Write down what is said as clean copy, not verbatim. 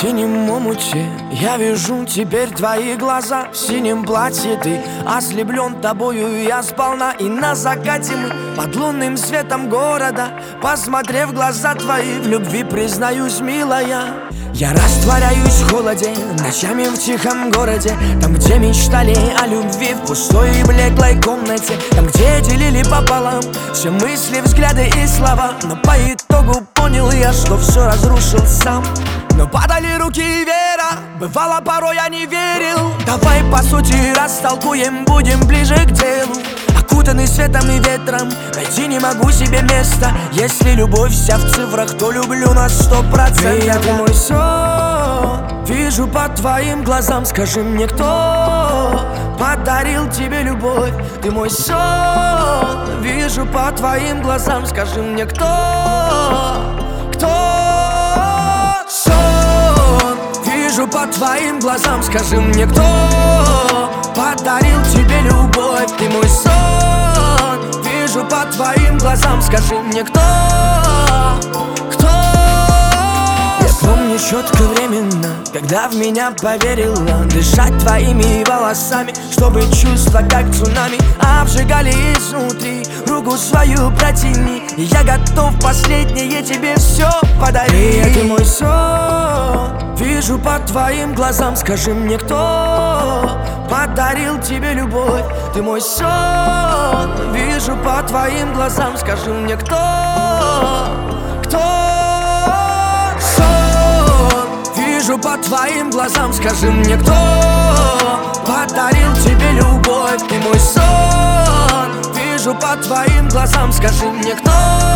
синем омуте я вижу теперь твои глаза. В синем платье ты ослеплен тобою я сполна. И на закате мы под лунным светом города, посмотрев в глаза твои, в любви признаюсь, милая. Я растворяюсь в холоде, ночами в тихом городе. Там, где мечтали о любви, в пустой и блеклой комнате. Там, где делили пополам все мысли, взгляды и слова. Но по итогу понял я, что все разрушил сам. Но падали руки и вера, бывало порой я не верил. Давай по сути растолкуем, будем ближе к делу. Окутанный светом и ветром, найти не могу себе места. Если любовь вся в цифрах, то люблю на 100%. Ты мой сон, вижу по твоим глазам. Скажи мне, кто подарил тебе любовь? Ты мой сон, вижу по твоим глазам. Скажи мне, кто? Сон, вижу по твоим глазам. Скажи мне, кто подарил тебе любовь? Ты мой сон, вижу по твоим глазам. Скажи мне, кто? Я помню четко временно, когда в меня поверила. Дышать твоими волосами, чтобы чувства как цунами обжигали изнутри. Руку свою протяни, и я готов последнее тебе все подарить. Ты мой сон, вижу по твоим глазам. Скажи мне, кто подарил тебе любовь? Ты мой сон, вижу по твоим глазам. Скажи мне, кто? Сон, вижу по твоим глазам. Скажи мне, кто подарил тебе любовь? Ты мой сон, вижу по твоим глазам. Скажи мне, кто?